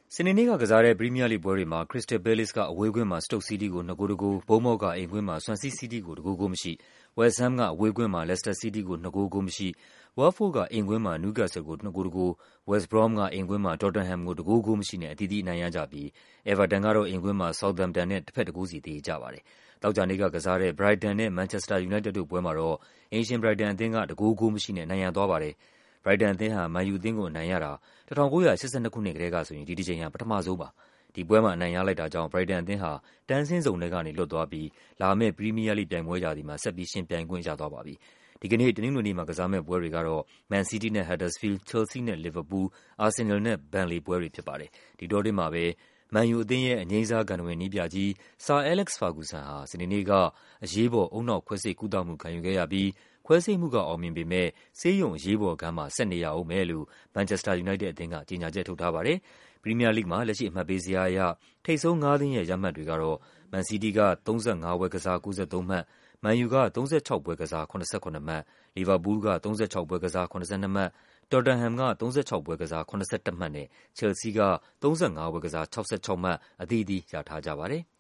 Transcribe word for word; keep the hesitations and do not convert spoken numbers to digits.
စနေနေ့ကကစားတဲ့ ပရီးမီးယားလိဂ်ပွဲတွေမှာ ခရစ္စတယ်ပဲလေ့စ်ကအဝေးကွင်းမှာ စတုတ်စီးတီးကို ၂ ဂိုး ၁ ဂိုး၊ ဘုန်းမောက်သ်က အိမ်ကွင်းမှာ ဆွမ်ဆီးစီးတီးကို ၁ ဂိုး ဂိုးမရှိ၊ ဝက်စ်ဟမ်းမ်က အဝေးကွင်းမှာ လက်စတာစီးတီးကို ၂ ဂိုး ဂိုးမရှိ၊ ဝတ်တ်ဖို့ဒ်က အိမ်ကွင်းမှာ နယူးကက်ဆယ်ကို ၂ ဂိုး ၁ ဂိုး၊ ဝက်စ်ဘရွမ်းမ်က အိမ်ကွင်းမှာ တော်တမ်ဟမ်ကို ၁ ဂိုး ဂိုးမရှိနဲ့ အသီးသီးအနိုင်ရကြပြီး အဲဗာတန်ကတော့ အိမ်ကွင်းမှာ ဆောက်သမ်ပ်တန်နဲ့ တဘက် ၁ ဂိုးစီ သရေကျပါတယ်။ သောကြာနေ့ကကစားတဲ့ ဘရိုက်တန်နဲ့ မန်ချက်စတာ ယူနိုက်တက်တို့ပွဲမှာတော့ အိမ်ရှင် ဘရိုက်တန်အသင်းက ၁ ဂိုး ဂိုးမရှိနဲ့ အနိုင်ရသွားပါတယ်။ ဘရိုက်တန်အသင်းဟာ မန်ယူအသင်းကို အနိုင်ရတာ ၁၉၈၂ ခုနှစ်ကတည်းကဆိုရင် ဒီတကြိမ်ဟာ ပထမဆုံးပါ။ ဒီပွဲမှာ အနိုင်ရလိုက်တာကြောင့် ဘရိုက်တန်အသင်းဟာ တန်းဆင်းဇုံထဲကနေ လွတ်သွားပြီး လာမယ့် ပရီးမီးယားလိဂ်ပြိုင်ပွဲရာသီမှာ ဆက်ပြီး ယှဉ်ပြိုင်ခွင့်ရသွားပါပြီ။ ဒီကနေ့ တနင်္ဂနွေနေ့မှာကစားမယ့်ပွဲတွေကတော့ မန်စီးတီးနဲ့ ဟတ်ဒါစ်ဖီးလ်၊ ချယ်လ်ဆီးနဲ့ လီဗာပူးလ်၊ အာဆင်နယ်လ်နဲ့ ဘန်လေပွဲတွေဖြစ်ပါတယ်။ ဒီအတောအတွင်းမှာပဲ မန်ယူအသင်းရဲ့ အငြိမ်းစား ဂန္ထဝင်နည်းပြကြီး ဆာအဲလက်က်စ် ဖာဂူဆန်ဟာ စနေနေ့က အရေးပေါ် ဦးနှောက်ခွဲစိတ်ကုသမှု ခံယူခဲ့ရပြီး ခွဲစိတ်မှုကအောင်မြင်ပေမယ့် ဆေးရုံအရေးပေါ်ခန်းမှာ ဆက်နေရဦးမယ်လို့ မန်ချက်စတာ ယူနိုက်တက်အသင်းက ကြေညာချက်ထုတ်ထားပါတယ်။ ပရီးမီးယားလိဂ်မှာ လက်ရှိအမှတ်ပေးဇယားအရ ထိပ်ဆုံး ငါးသင်းရဲ့ ရမှတ်တွေကတော့ မန်စီးတီးက ၃၅ ပွဲကစား ၉၃ မှတ်၊ မန်ယူက ၃၆ ပွဲကစား ၇၇ မှတ်၊ လီဗာပူးလ်က ၃၆ ပွဲကစား ၇၂ မှတ်၊ တော်တမ်ဟမ်က ၃၆ ပွဲကစား ၇၁ မှတ်နဲ့ ချယ်လ်ဆီးက ၃၅ ပွဲကစား ၆၆ မှတ် အသီးသီးရထားကြပါတယ်။